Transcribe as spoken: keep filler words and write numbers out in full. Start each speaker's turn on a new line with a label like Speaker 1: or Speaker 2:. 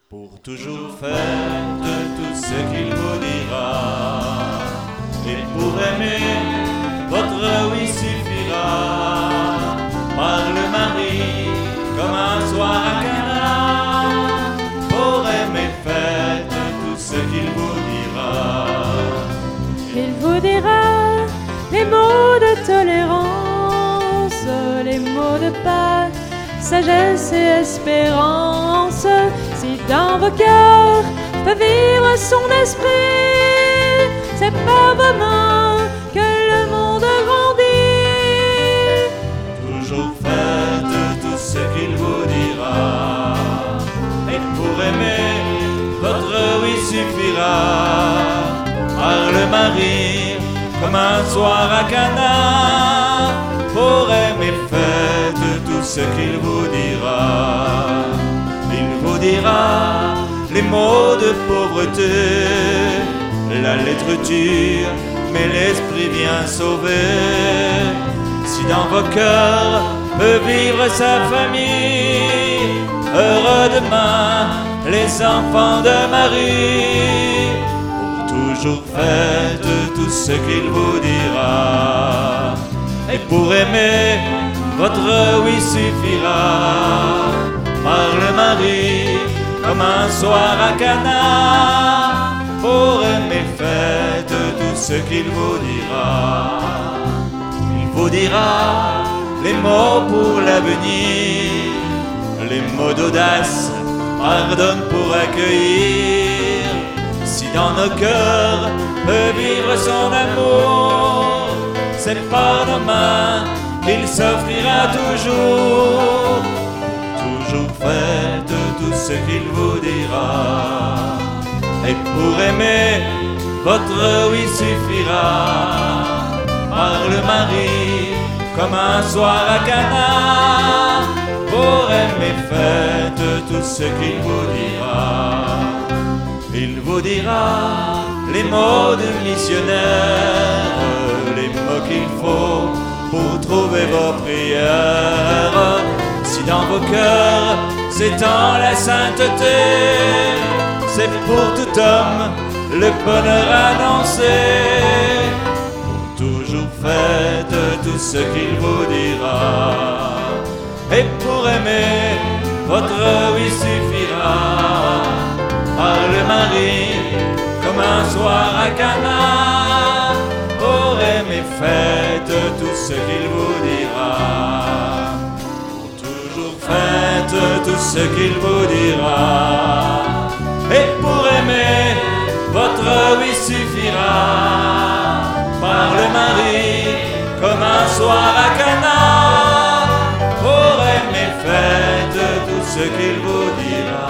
Speaker 1: Pour toujours faites tout ce qu'il vous dira, et pour aimer, votre oui suffira. Par le mari, comme un soir à Cana, pour aimer, faites tout ce qu'il vous dira.
Speaker 2: Il vous dira les mots de tolérance, les mots de paix, sagesse et espérance. Si dans vos cœurs peut vivre son esprit, c'est par vos mains que le monde grandit.
Speaker 1: Toujours faites tout ce qu'il vous dira, et pour aimer, votre oui suffira. Par le mari, comme un soir à Cana, pour aimer, faites tout ce qu'il vous dira. Il vous dira les mots de pauvreté, la lettre dure, mais l'esprit vient sauver. Si dans vos cœurs peut vivre sa famille, heureux demain les enfants de Marie. Pour toujours faites tout ce qu'il vous dira, et pour aimer, votre oui suffira. Par le mari, comme un soir à Cana, pour aimer, faites tout ce qu'il vous dira. Il vous dira les mots pour l'avenir, les mots d'audace, pardonne pour accueillir. Si dans nos cœurs peut vivre son amour, c'est par nos mains qu'il s'offrira toujours. Toujours faites tout ce qu'il vous dira, et pour aimer, votre oui suffira. Par le mari, comme un soir à Cana, pour aimer, faites tout ce qu'il vous dira. Il vous dira les mots de missionnaire, les mots qu'il faut pour trouver vos prières. Si dans vos cœurs s'étend la sainteté, c'est pour tout homme le bonheur annoncé. Pour toujours faites tout ce qu'il vous dira, et pour aimer, votre oui suffira. Par le mari, comme un soir à Cana, pour aimer, faites tout ce qu'il vous dira. Faites tout ce qu'il vous dira, et pour aimer, votre oui suffira. Par le mari, comme un soir à Cana, pour aimer, faites tout ce qu'il vous dira.